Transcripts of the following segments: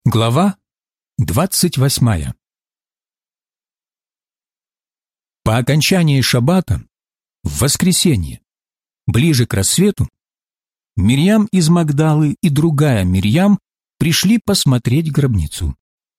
Глава 28. По окончании шаббата, в воскресенье, ближе к рассвету, Мирьям из Магдалы и другая Мирьям пришли посмотреть гробницу.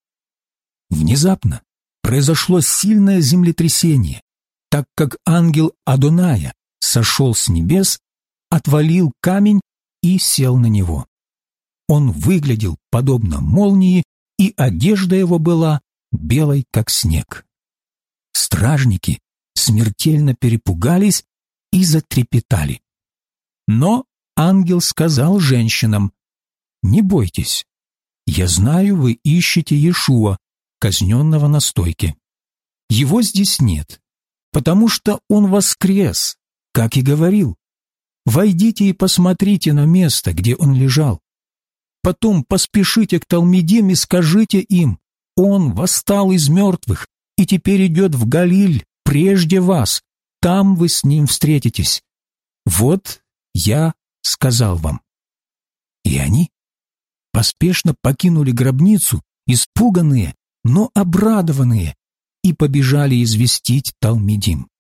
Внезапно произошло сильное землетрясение, так как ангел Адоная сошел с небес, отвалил камень и сел на него. Он выглядел подобно молнии, и одежда его была белой, как снег. Стражники смертельно перепугались и затрепетали. Но ангел сказал женщинам: «Не бойтесь, я знаю, вы ищете Иешуа, казненного на стойке. Его здесь нет, потому что он воскрес, как и говорил. Войдите и посмотрите на место, где он лежал. Потом поспешите к Талмидим и скажите им: он восстал из мертвых и теперь идет в Галиль прежде вас, там вы с ним встретитесь. Вот я сказал вам». И они поспешно покинули гробницу, испуганные, но обрадованные, и побежали известить Талмидим.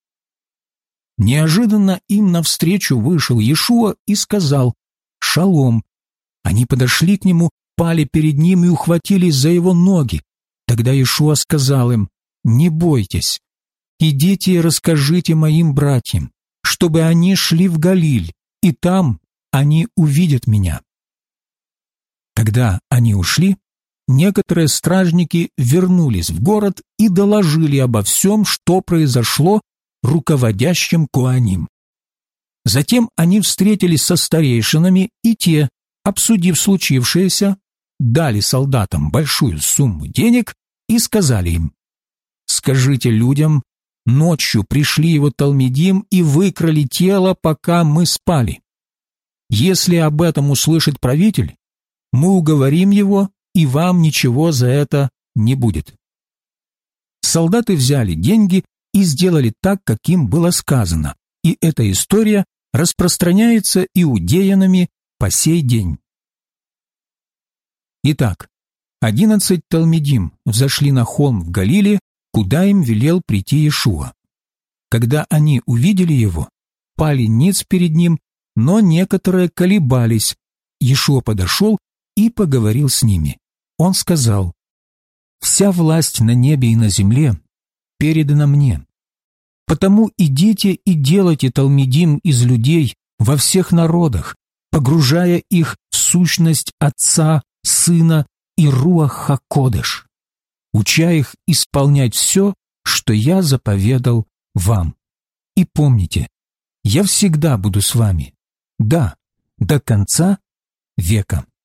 Неожиданно им навстречу вышел Иешуа и сказал: «Шалом». Они подошли к нему, пали перед ним и ухватились за его ноги. Тогда Иешуа сказал им: «Не бойтесь, идите и расскажите моим братьям, чтобы они шли в Галиль, и там они увидят меня». Когда они ушли, некоторые стражники вернулись в город и доложили обо всем, что произошло, руководящим коаним. Затем они встретились со старейшинами, и те, обсудив случившееся, дали солдатам большую сумму денег и сказали им: «Скажите людям, ночью пришли его талмидим и выкрали тело, пока мы спали. Если об этом услышит правитель, мы уговорим его, и вам ничего за это не будет». Солдаты взяли деньги и сделали так, как им было сказано, и эта история распространяется иудеянами по сей день. Итак, 11 талмидим взошли на холм в Галиле, куда им велел прийти Иешуа. Когда они увидели его, пали ниц перед ним, но некоторые колебались. Иешуа подошел и поговорил с ними. Он сказал: «Вся власть на небе и на земле передана мне. Потому идите и делайте талмидим из людей во всех народах, погружая их в сущность Отца, Сына и Руах ха-Кодеш, уча их исполнять все, что я заповедал вам. И помните, я всегда буду с вами, да, до конца века».